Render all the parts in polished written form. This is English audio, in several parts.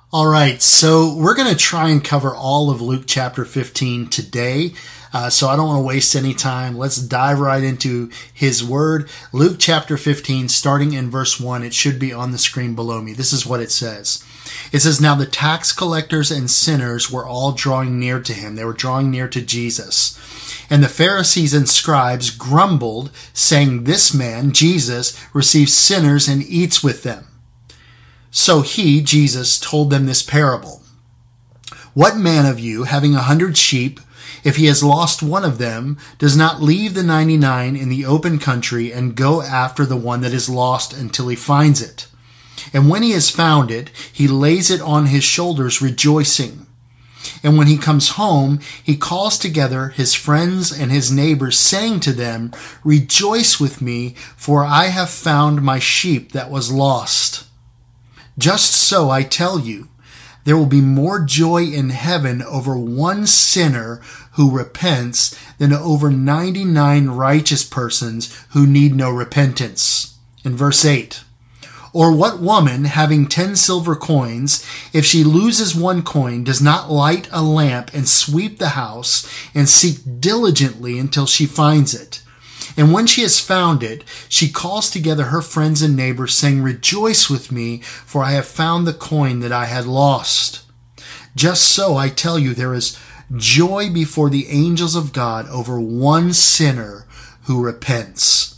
All right, so we're going to try and cover all of Luke chapter 15 today. So I don't want to waste any time. Let's dive right into his word. Luke chapter 15, starting in verse 1. It should be on the screen below me. This is what it says. It says, "Now the tax collectors and sinners were all drawing near to him." They were drawing near to Jesus. "And the Pharisees and scribes grumbled, saying, 'This man, Jesus, receives sinners and eats with them.' So he, Jesus, told them this parable. 'What man of you, having 100 sheep, if he has lost one of them, does not leave the 99 in the open country and go after the one that is lost until he finds it? And when he has found it, he lays it on his shoulders, rejoicing. And when he comes home, he calls together his friends and his neighbors, saying to them, "Rejoice with me, for I have found my sheep that was lost." Just so, I tell you, there will be more joy in heaven over one sinner who repents than over 99 righteous persons who need no repentance." In verse 8, "Or what woman, having 10 silver coins, if she loses one coin, does not light a lamp and sweep the house and seek diligently until she finds it? And when she has found it, she calls together her friends and neighbors, saying, 'Rejoice with me, for I have found the coin that I had lost.' Just so, I tell you, there is joy before the angels of God over one sinner who repents."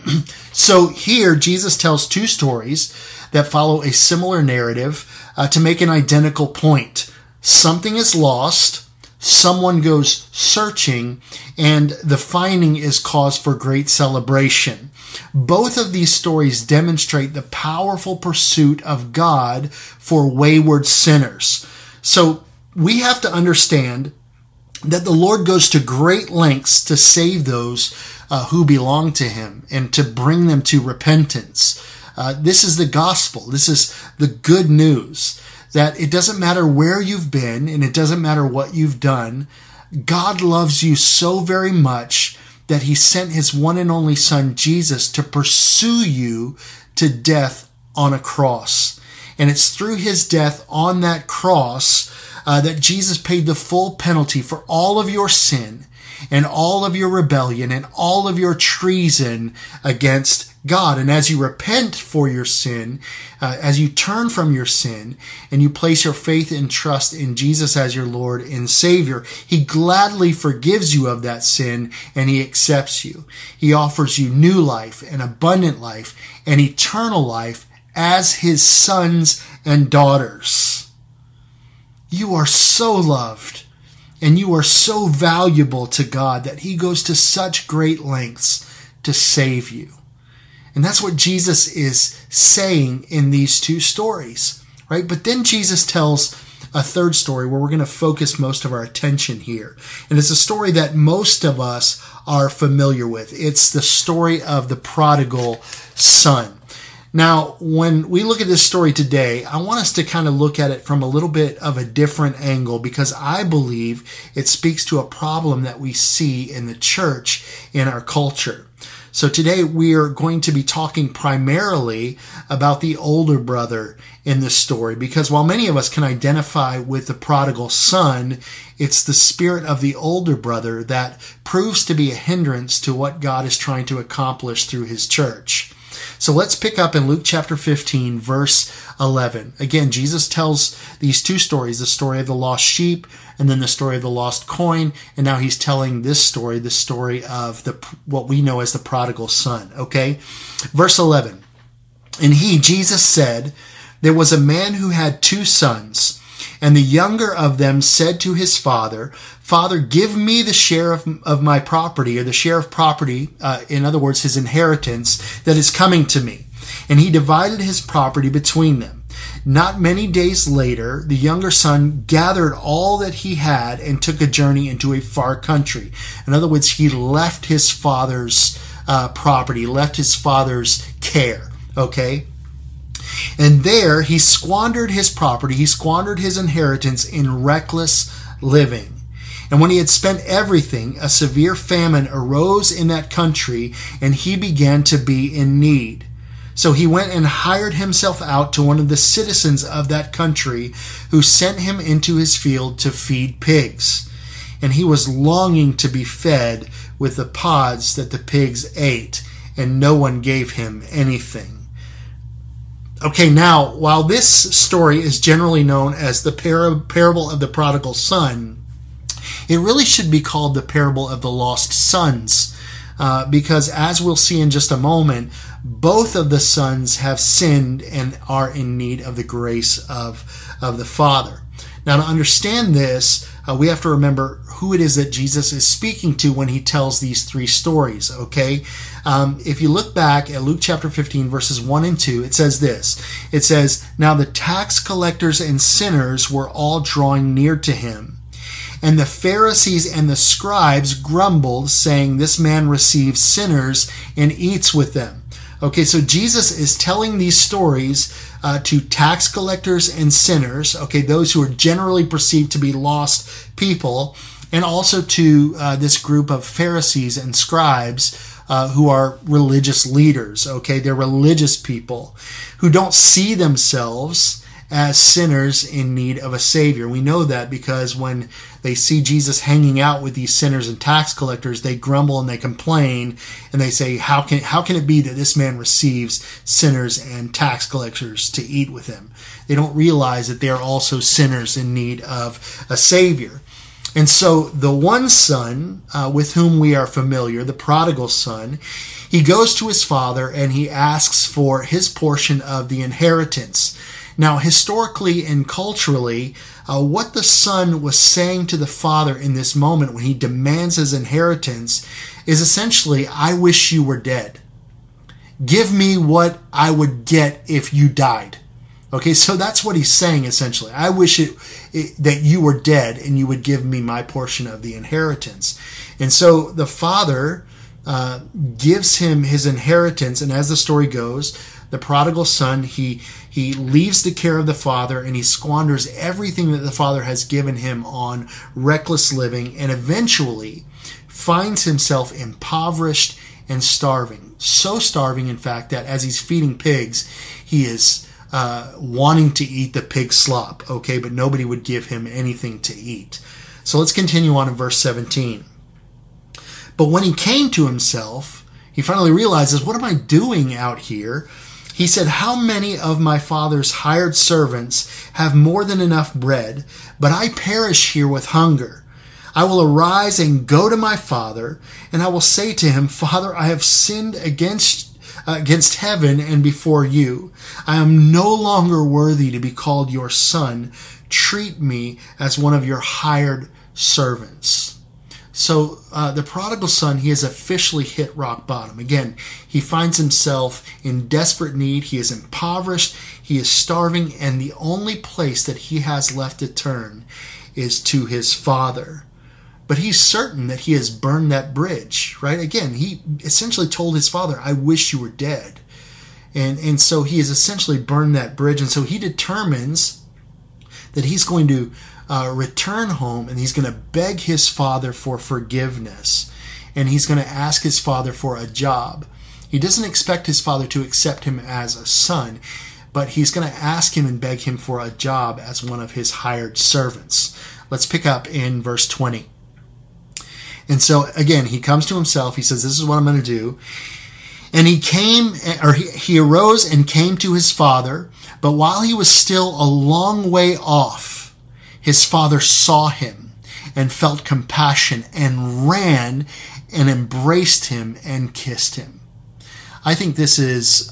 So here, Jesus tells two stories that follow a similar narrative to make an identical point. Something is lost, someone goes searching, and the finding is cause for great celebration. Both of these stories demonstrate the powerful pursuit of God for wayward sinners. So we have to understand that the Lord goes to great lengths to save those who belong to him and to bring them to repentance. This is the gospel. This is the good news, that it doesn't matter where you've been and it doesn't matter what you've done. God loves you so very much that he sent his one and only son, Jesus, to pursue you to death on a cross. And it's through his death on that cross that Jesus paid the full penalty for all of your sin and all of your rebellion and all of your treason against God. And as you repent for your sin, as you turn from your sin and you place your faith and trust in Jesus as your Lord and Savior, he gladly forgives you of that sin and he accepts you. He offers you new life and abundant life and eternal life as his sons and daughters. You are so loved and you are so valuable to God that he goes to such great lengths to save you. And that's what Jesus is saying in these two stories, right? But then Jesus tells a third story where we're going to focus most of our attention here. And it's a story that most of us are familiar with. It's the story of the prodigal son. Now, when we look at this story today, I want us to kind of look at it from a little bit of a different angle because I believe it speaks to a problem that we see in the church, in our culture. So today we are going to be talking primarily about the older brother in this story, because while many of us can identify with the prodigal son, it's the spirit of the older brother that proves to be a hindrance to what God is trying to accomplish through his church. So let's pick up in Luke chapter 15, verse 11. Again, Jesus tells these two stories, the story of the lost sheep and then the story of the lost coin. And now he's telling this story, the story of what we know as the prodigal son. Okay. Verse 11. "And he, Jesus, said, 'There was a man who had 2 sons. And the younger of them said to his father, Father, give me the share of my property,' or the share of property, in other words, his inheritance that is coming to me. And he divided his property between them. Not many days later, the younger son gathered all that he had and took a journey into a far country." In other words, he left his father's property, left his father's care, okay? "And there he squandered his property, he squandered his inheritance in reckless living. And when he had spent everything, a severe famine arose in that country, and he began to be in need. So he went and hired himself out to one of the citizens of that country, who sent him into his field to feed pigs. And he was longing to be fed with the pods that the pigs ate, and no one gave him anything. Okay, now, while this story is generally known as the parable of the prodigal son, it really should be called the parable of the lost sons, because as we'll see in just a moment, both of the sons have sinned and are in need of the grace of the Father. Now, to understand this, we have to remember who it is that Jesus is speaking to when he tells these three stories, okay? If you look back at Luke chapter 15, verses 1 and 2, it says this. It says, "Now the tax collectors and sinners were all drawing near to him. And the Pharisees and the scribes grumbled, saying, 'This man receives sinners and eats with them.'" Okay, so Jesus is telling these stories to tax collectors and sinners, okay, those who are generally perceived to be lost people, and also to this group of Pharisees and scribes who are religious leaders, okay? They're religious people who don't see themselves as sinners in need of a Savior. We know that because when they see Jesus hanging out with these sinners and tax collectors, they grumble and they complain, and they say, how can it be that this man receives sinners and tax collectors to eat with him? They don't realize that they are also sinners in need of a Savior. And so the one son with whom we are familiar, the prodigal son, he goes to his father and he asks for his portion of the inheritance. Now, historically and culturally, what the son was saying to the father in this moment when he demands his inheritance is essentially, "I wish you were dead. Give me what I would get if you died." Okay, so that's what he's saying essentially. I wish that you were dead and you would give me my portion of the inheritance. And so the father gives him his inheritance, and as the story goes, the prodigal son, he leaves the care of the father and he squanders everything that the father has given him on reckless living, and eventually finds himself impoverished and starving. So starving, in fact, that as he's feeding pigs, he is wanting to eat the pig slop, okay, but nobody would give him anything to eat. So let's continue on in verse 17. "But when he came to himself, he finally realizes, what am I doing out here? He said, 'How many of my father's hired servants have more than enough bread, but I perish here with hunger? I will arise and go to my father, and I will say to him, Father, I have sinned against heaven and before you. I am no longer worthy to be called your son. Treat me as one of your hired servants.'" So the prodigal son, he has officially hit rock bottom. Again, he finds himself in desperate need. He is impoverished. He is starving. And the only place that he has left to turn is to his father. But he's certain that he has burned that bridge, right? Again, he essentially told his father, "I wish you were dead." And so he has essentially burned that bridge. And so he determines that he's going to return home, and he's going to beg his father for forgiveness, and he's going to ask his father for a job. He doesn't expect his father to accept him as a son, but he's going to ask him and beg him for a job as one of his hired servants. Let's pick up in verse 20. And so again, he comes to himself. He says, "This is what I'm going to do." And he arose and came to his father, but while he was still a long way off, his father saw him and felt compassion and ran and embraced him and kissed him. I think this is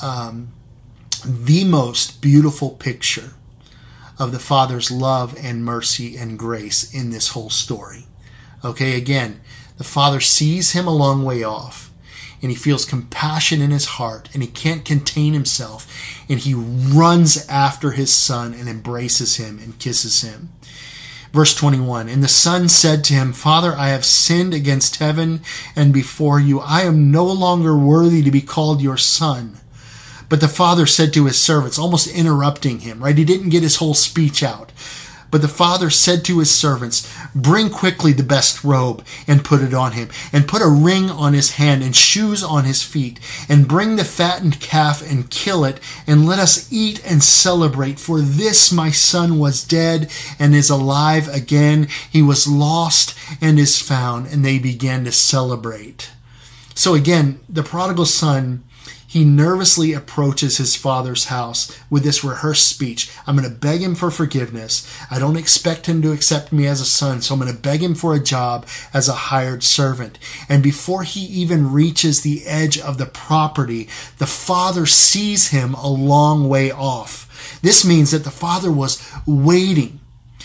the most beautiful picture of the Father's love and mercy and grace in this whole story. Okay, again, the Father sees him a long way off, and he feels compassion in his heart, and he can't contain himself, and he runs after his son and embraces him and kisses him. Verse 21, "And the son said to him, Father, I have sinned against heaven and before you. I am no longer worthy to be called your son." But the father said to his servants, almost interrupting him, right? He didn't get his whole speech out. But the father said to his servants, "Bring quickly the best robe and put it on him, and put a ring on his hand and shoes on his feet, and bring the fattened calf and kill it, and let us eat and celebrate. For this my son was dead and is alive again. He was lost and is found." And they began to celebrate. So again, the prodigal son, he nervously approaches his father's house with this rehearsed speech. I'm going to beg him for forgiveness. I don't expect him to accept me as a son, so I'm going to beg him for a job as a hired servant. And before he even reaches the edge of the property, the father sees him a long way off. This means that the father was waiting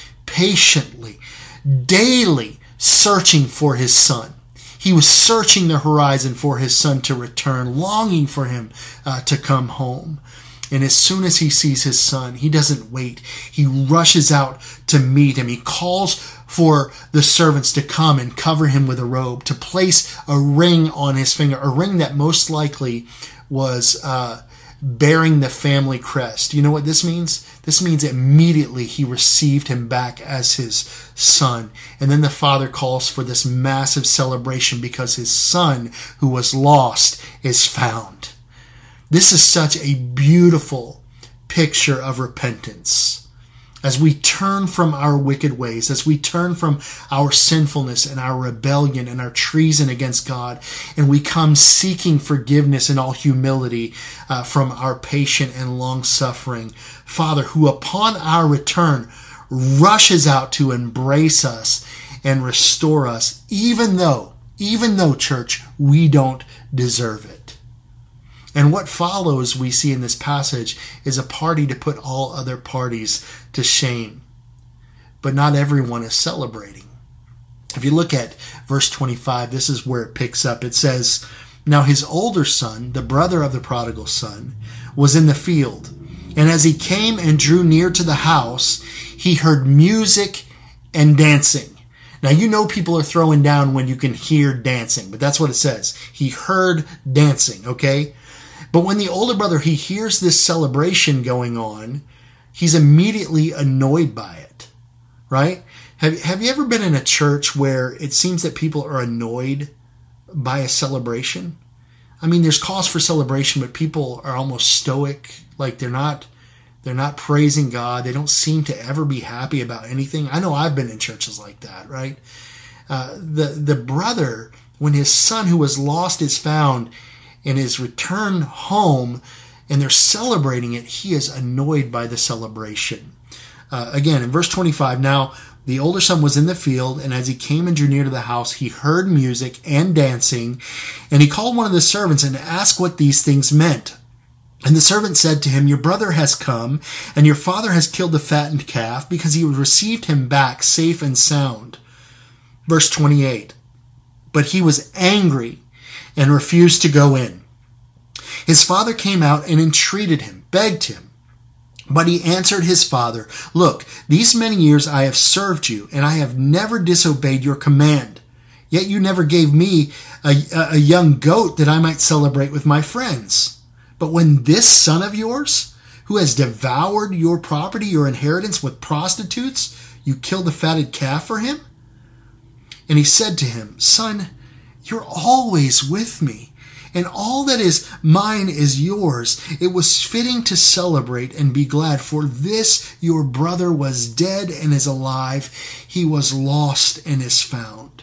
patiently, daily, searching for his son. He was searching the horizon for his son to return, longing for him to come home. And as soon as he sees his son, he doesn't wait. He rushes out to meet him. He calls for the servants to come and cover him with a robe, to place a ring on his finger, a ring that most likely was bearing the family crest. You know what this means? This means immediately he received him back as his son. And then the father calls for this massive celebration because his son who was lost is found. This is such a beautiful picture of repentance. As we turn from our wicked ways, as we turn from our sinfulness and our rebellion and our treason against God, and we come seeking forgiveness in all humility from our patient and long-suffering Father, who upon our return rushes out to embrace us and restore us, even though, church, we don't deserve it. And what follows, we see in this passage, is a party to put all other parties to shame. But not everyone is celebrating. If you look at verse 25, this is where it picks up. It says, "Now his older son, the brother of the prodigal son, was in the field. And as he came and drew near to the house, he heard music and dancing." Now, you know people are throwing down when you can hear dancing, but that's what it says. He heard dancing, okay? But when the older brother, he hears this celebration going on, he's immediately annoyed by it, right? Have you ever been in a church where it seems that people are annoyed by a celebration? I mean, there's cause for celebration, but people are almost stoic, like they're not praising God. They don't seem to ever be happy about anything. I know I've been in churches like that, right? The brother, when his son who was lost is found in his return home, and they're celebrating it, he is annoyed by the celebration. Again, in verse 25, "Now the older son was in the field, and as he came and drew near to the house, he heard music and dancing, and he called one of the servants and asked what these things meant. And the servant said to him, 'Your brother has come, and your father has killed the fattened calf, because he received him back safe and sound.'" Verse 28, "But he was angry and refused to go in. His father came out and entreated him, begged him. But he answered his father, 'Look, these many years I have served you, and I have never disobeyed your command. Yet you never gave me a young goat that I might celebrate with my friends. But when this son of yours, who has devoured your property, your inheritance with prostitutes, you killed the fatted calf for him?' And he said to him, 'Son, you're always with me, and all that is mine is yours. It was fitting to celebrate and be glad, for this your brother was dead and is alive. He was lost and is found.'"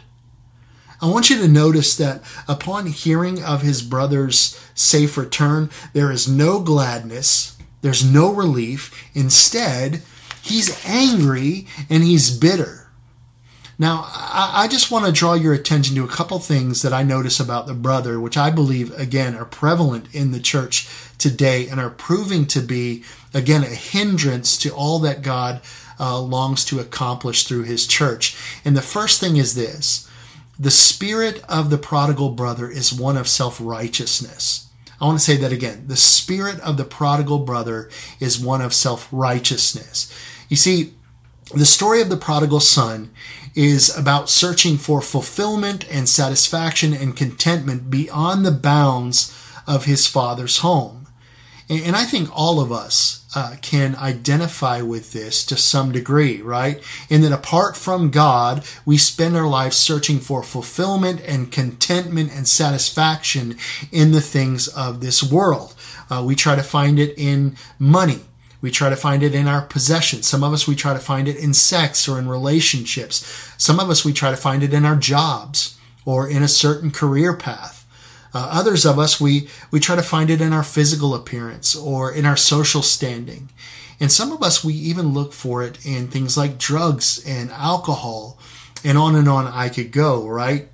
I want you to notice that upon hearing of his brother's safe return, there is no gladness, there's no relief. Instead, he's angry and he's bitter. Now, I just want to draw your attention to a couple things that I notice about the brother, which I believe, again, are prevalent in the church today and are proving to be, again, a hindrance to all that God longs to accomplish through his church. And the first thing is this: the spirit of the prodigal brother is one of self-righteousness. I want to say that again. The spirit of the prodigal brother is one of self-righteousness. You see, the story of the prodigal son is about searching for fulfillment and satisfaction and contentment beyond the bounds of his father's home. And I think all of us can identify with this to some degree, right? In that apart from God, we spend our lives searching for fulfillment and contentment and satisfaction in the things of this world. We try to find it in money. We try to find it in our possessions. Some of us, we try to find it in sex or in relationships. Some of us, we try to find it in our jobs or in a certain career path. Others of us, we try to find it in our physical appearance or in our social standing. And some of us, we even look for it in things like drugs and alcohol, and on I could go, right?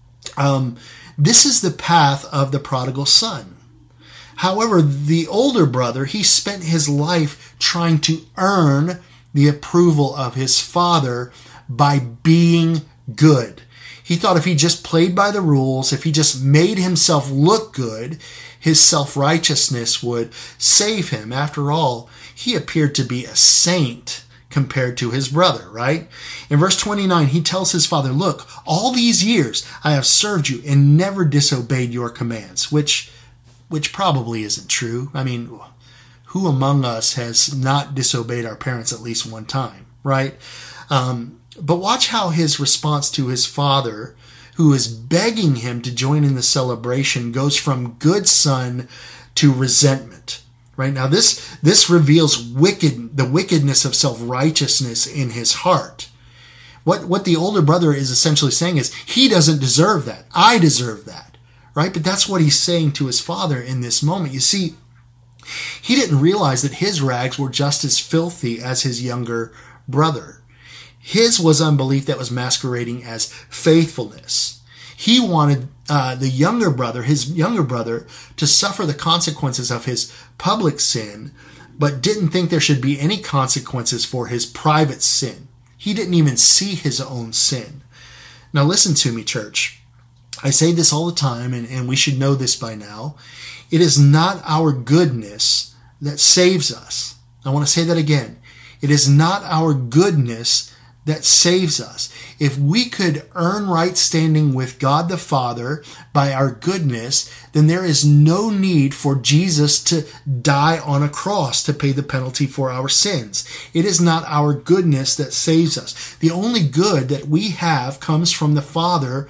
This is the path of the prodigal son. However, the older brother, he spent his life trying to earn the approval of his father by being good. He thought if he just played by the rules, if he just made himself look good, his self-righteousness would save him. After all, he appeared to be a saint compared to his brother, right? In verse 29, he tells his father, look, all these years I have served you and never disobeyed your commands, which probably isn't true. I mean, who among us has not disobeyed our parents at least one time, right? But watch how his response to his father, who is begging him to join in the celebration, goes from good son to resentment. Right now, this reveals the wickedness of self-righteousness in his heart. What the older brother is essentially saying is, he doesn't deserve that. I deserve that. Right? But that's what he's saying to his father in this moment. You see, he didn't realize that his rags were just as filthy as his younger brother. His was unbelief that was masquerading as faithfulness. He wanted his younger brother, to suffer the consequences of his public sin, but didn't think there should be any consequences for his private sin. He didn't even see his own sin. Now listen to me, church. I say this all the time, and we should know this by now. It is not our goodness that saves us. I want to say that again. It is not our goodness that saves us. If we could earn right standing with God the Father by our goodness, then there is no need for Jesus to die on a cross to pay the penalty for our sins. It is not our goodness that saves us. The only good that we have comes from the Father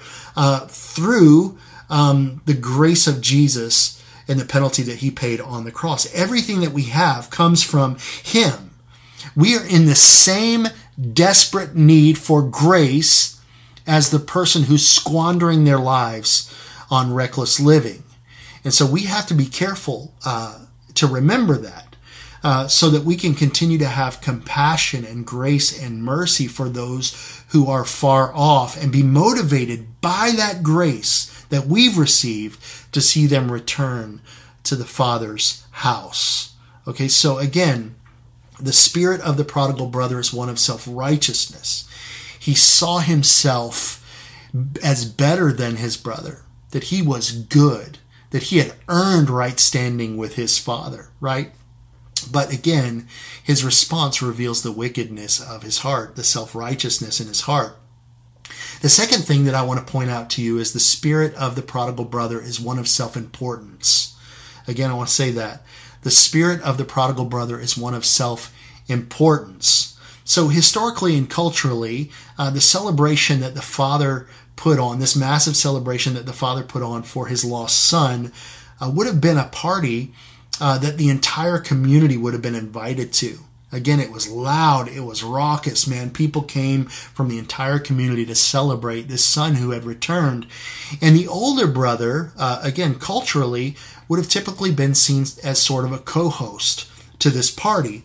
through the grace of Jesus and the penalty that he paid on the cross. Everything that we have comes from him. We are in the same desperate need for grace as the person who's squandering their lives on reckless living. And so we have to be careful to remember that so that we can continue to have compassion and grace and mercy for those who are far off and be motivated by that grace that we've received to see them return to the Father's house. Okay, so again, the spirit of the prodigal brother is one of self-righteousness. He saw himself as better than his brother, that he was good, that he had earned right standing with his father, right? But again, his response reveals the wickedness of his heart, the self-righteousness in his heart. The second thing that I want to point out to you is the spirit of the prodigal brother is one of self-importance. Again, I want to say that. The spirit of the prodigal brother is one of self-importance. So historically and culturally, the celebration that the father put on, this massive celebration that the father put on for his lost son, would have been a party that the entire community would have been invited to. Again, it was loud, it was raucous, man. People came from the entire community to celebrate this son who had returned. And the older brother, again, culturally, would have typically been seen as sort of a co-host to this party.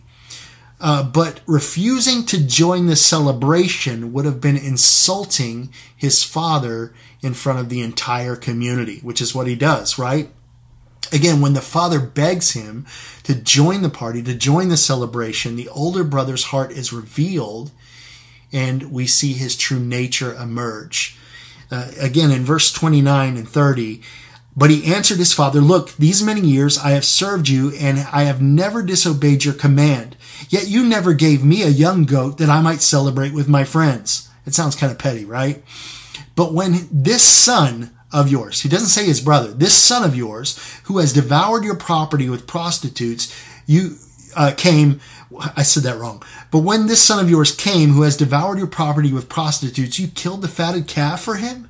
But refusing to join the celebration would have been insulting his father in front of the entire community, which is what he does, right? Again, when the father begs him to join the party, to join the celebration, the older brother's heart is revealed and we see his true nature emerge. Again, in verse 29 and 30, but he answered his father, look, these many years I have served you and I have never disobeyed your command. Yet you never gave me a young goat that I might celebrate with my friends. It sounds kind of petty, right? But when this son of yours. He doesn't say his brother. This son of yours who has devoured your property with prostitutes, you came. I said that wrong. But when this son of yours came who has devoured your property with prostitutes, you killed the fatted calf for him?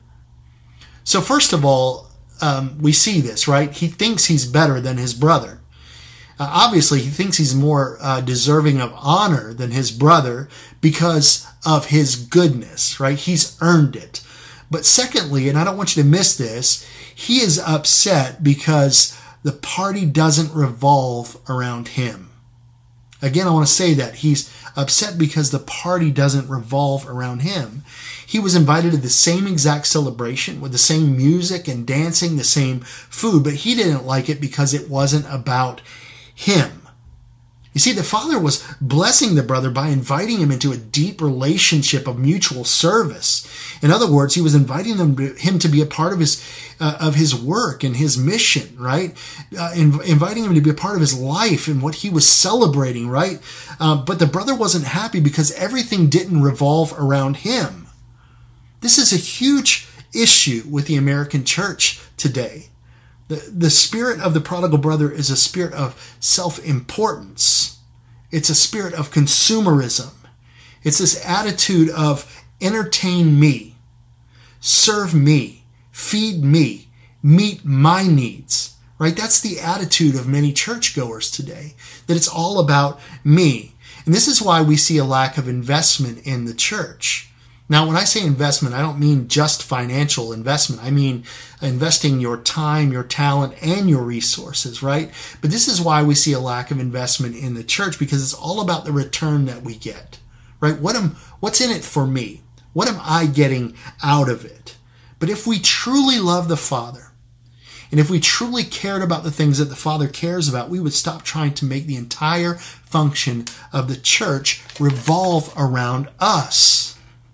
So first of all, we see this, right? He thinks he's better than his brother. Obviously, he thinks he's more deserving of honor than his brother because of his goodness, right? He's earned it. But secondly, and I don't want you to miss this, he is upset because the party doesn't revolve around him. Again, I want to say that he's upset because the party doesn't revolve around him. He was invited to the same exact celebration with the same music and dancing, the same food, but he didn't like it because it wasn't about him. You see, the father was blessing the brother by inviting him into a deep relationship of mutual service. In other words, he was inviting him to be a part of his work and his mission, right? Inviting him to be a part of his life and what he was celebrating, right? But the brother wasn't happy because everything didn't revolve around him. This is a huge issue with the American church today. The spirit of the prodigal brother is a spirit of self-importance. It's a spirit of consumerism. It's this attitude of entertain me, serve me, feed me, meet my needs, right? That's the attitude of many churchgoers today, that it's all about me. And this is why we see a lack of investment in the church. Now, when I say investment, I don't mean just financial investment. I mean investing your time, your talent, and your resources, right? But this is why we see a lack of investment in the church, because it's all about the return that we get, right? What's in it for me? What am I getting out of it? But if we truly love the Father, and if we truly cared about the things that the Father cares about, we would stop trying to make the entire function of the church revolve around us.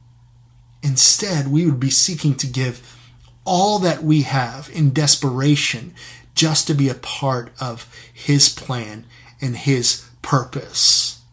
Instead, we would be seeking to give all that we have in desperation just to be a part of His plan and His purpose.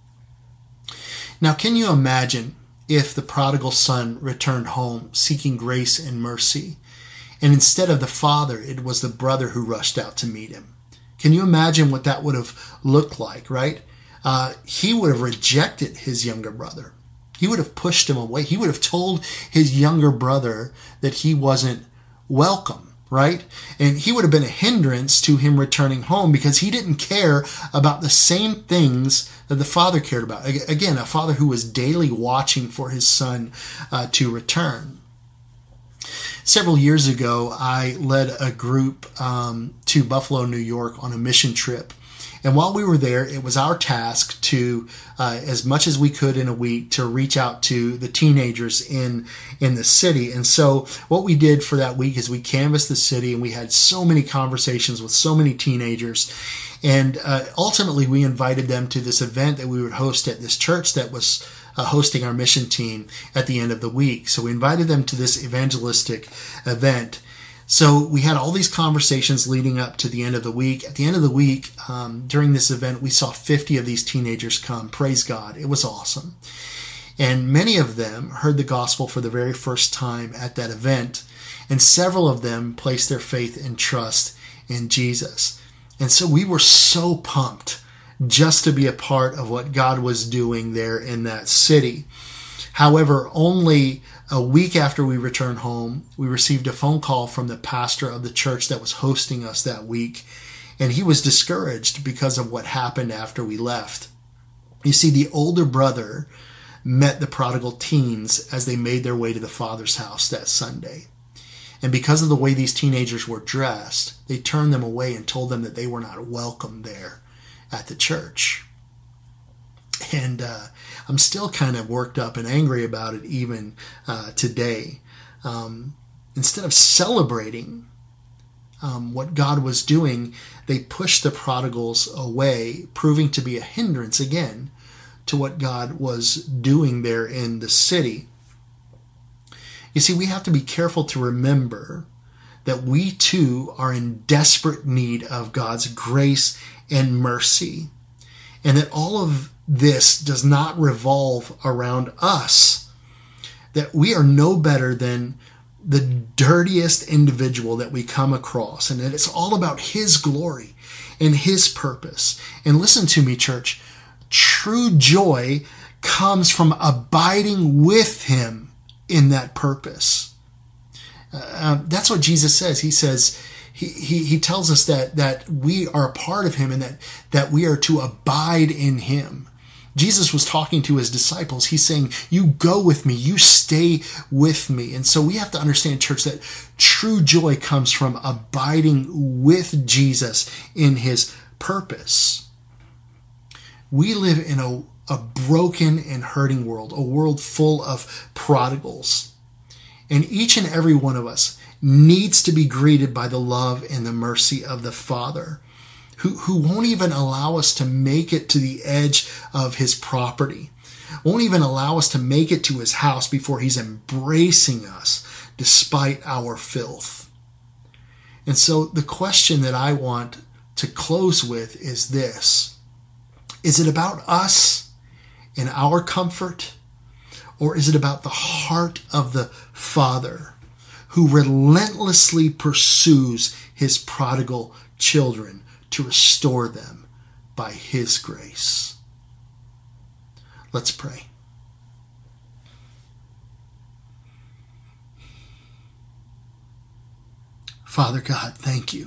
Now, can you imagine if the prodigal son returned home seeking grace and mercy, and instead of the father, it was the brother who rushed out to meet him? Can you imagine what that would have looked like, right? He would have rejected his younger brother. He would have pushed him away. He would have told his younger brother that he wasn't welcome, right? And he would have been a hindrance to him returning home because he didn't care about the same things that the father cared about. Again, a father who was daily watching for his son to return. Several years ago, I led a group to Buffalo, New York on a mission trip. And while we were there, it was our task to, as much as we could in a week, to reach out to the teenagers in the city. And so what we did for that week is we canvassed the city, and we had so many conversations with so many teenagers. And ultimately, we invited them to this event that we would host at this church that was hosting our mission team at the end of the week. So we invited them to this evangelistic event. So we had all these conversations leading up to the end of the week. At the end of the week, during this event, we saw 50 of these teenagers come. Praise God. It was awesome. And many of them heard the gospel for the very first time at that event. And several of them placed their faith and trust in Jesus. And so we were so pumped just to be a part of what God was doing there in that city. However, only a week after we returned home, we received a phone call from the pastor of the church that was hosting us that week, and he was discouraged because of what happened after we left. You see, the older brother met the prodigal teens as they made their way to the father's house that Sunday. And because of the way these teenagers were dressed, they turned them away and told them that they were not welcome there at the church. And I'm still kind of worked up and angry about it even today. Instead of celebrating what God was doing, they pushed the prodigals away, proving to be a hindrance again to what God was doing there in the city. You see, we have to be careful to remember that we too are in desperate need of God's grace and mercy, and that all of this does not revolve around us, that we are no better than the dirtiest individual that we come across, and that it's all about his glory and his purpose. And listen to me, church, true joy comes from abiding with him in that purpose. That's what Jesus says. He says, he tells us that we are a part of him, and that we are to abide in him. Jesus was talking to his disciples. He's saying, you go with me, you stay with me. And so we have to understand, church, that true joy comes from abiding with Jesus in his purpose. We live in a broken and hurting world, a world full of prodigals. And each and every one of us needs to be greeted by the love and the mercy of the Father, who won't even allow us to make it to the edge of his property, won't even allow us to make it to his house before he's embracing us despite our filth. And so the question that I want to close with is this: is it about us and our comfort, or is it about the heart of the Father who relentlessly pursues his prodigal children to restore them by his grace? Let's pray. Father God, thank you.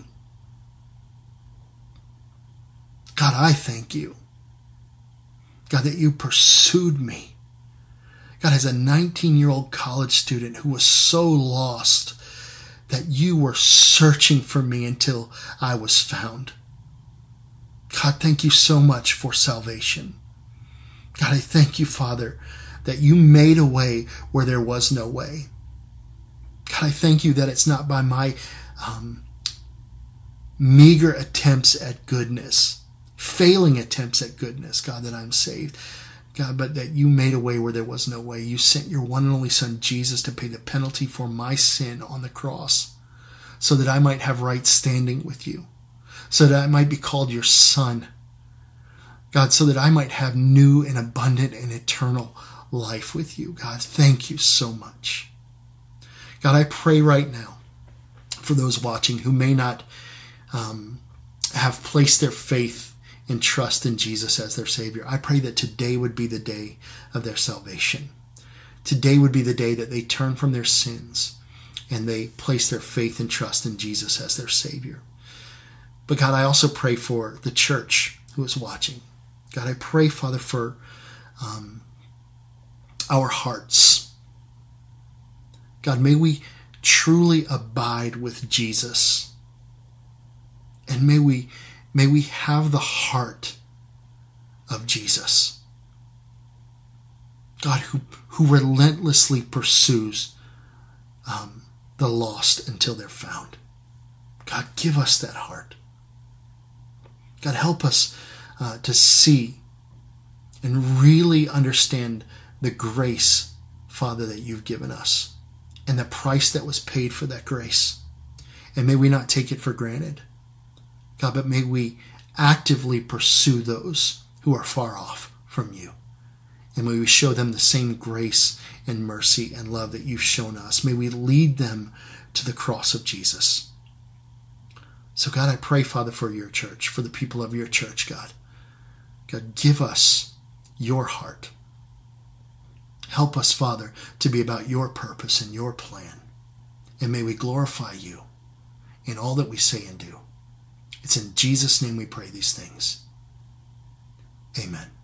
God, I thank you. God, that you pursued me. God, as a 19-year-old college student who was so lost, that you were searching for me until I was found. God, thank you so much for salvation. God, I thank you, Father, that you made a way where there was no way. God, I thank you that it's not by my meager attempts at goodness, failing attempts at goodness, God, that I'm saved. God, but that you made a way where there was no way. You sent your one and only Son, Jesus, to pay the penalty for my sin on the cross so that I might have right standing with you, so that I might be called your son. God, so that I might have new and abundant and eternal life with you. God, thank you so much. God, I pray right now for those watching who may not have placed their faith and trust in Jesus as their Savior. I pray that today would be the day of their salvation. Today would be the day that they turn from their sins and they place their faith and trust in Jesus as their Savior. But God, I also pray for the church who is watching. God, I pray, Father, for our hearts. God, may we truly abide with Jesus. And may we have the heart of Jesus. God, who relentlessly pursues the lost until they're found. God, give us that heart. God, help us to see and really understand the grace, Father, that you've given us and the price that was paid for that grace. And may we not take it for granted. God, but may we actively pursue those who are far off from you. And may we show them the same grace and mercy and love that you've shown us. May we lead them to the cross of Jesus. So God, I pray, Father, for your church, for the people of your church, God. God, give us your heart. Help us, Father, to be about your purpose and your plan. And may we glorify you in all that we say and do. It's in Jesus' name we pray these things. Amen.